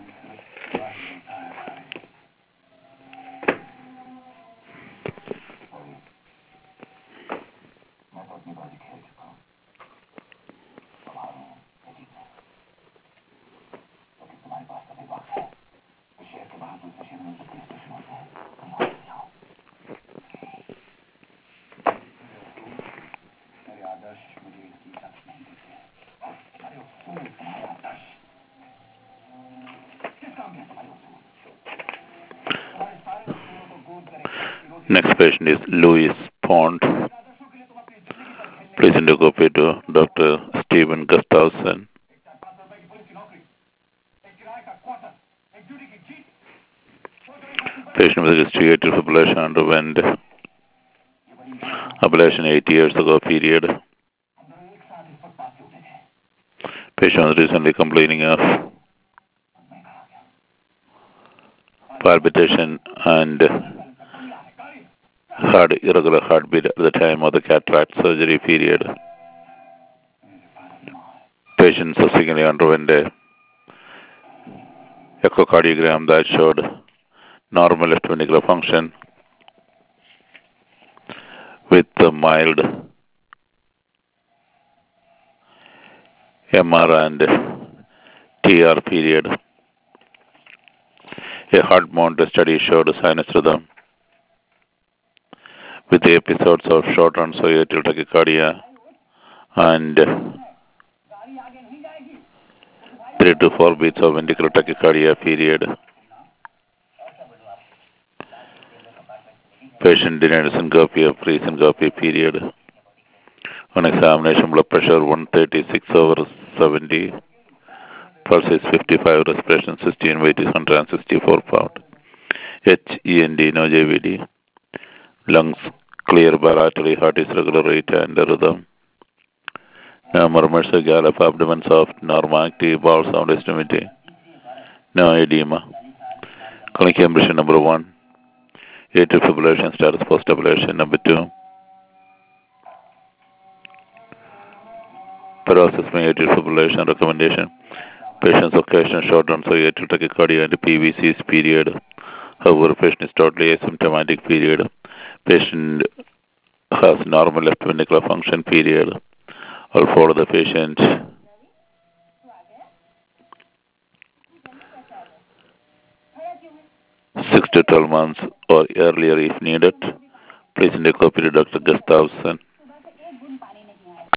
Next patient is Louis Pond. Please endoscopy to Dr. Stephen Gustafson. Patient with history atrial fibrillation underwent ablation 8 years ago period. Patient was recently complaining of palpitation and had irregular heartbeat at the time of the cataract surgery period. Patient subsequently underwent a echocardiogram that showed normal left ventricular function with a mild MR and TR period. A heart-mounted study showed sinus rhythm with episodes of short-run atrial tachycardia and 3 to 4 beats of ventricular tachycardia period. Patient denied syncope of pre-syncope period. On examination, blood pressure 136/70, pulse is 55, respiration 16, weight is 164 pounds. HEND, no JVD. Lungs clear bilaterally, heart is regular rate and rhythm. No murmurs, gallop, abdomen soft, normal active, bowel sound extremity. No edema. Clinical impression number 1. Atrial fibrillation status post-ablation. Number 2. Process my atrial fibrillation recommendation. Patient's occasional short-run atrial tachycardia and PVCs period. However, patient is totally asymptomatic period. Patient has normal left ventricular function period. I'll follow the patient 6 to 12 months or earlier if needed. Please endoscopy to Dr. Gustafson.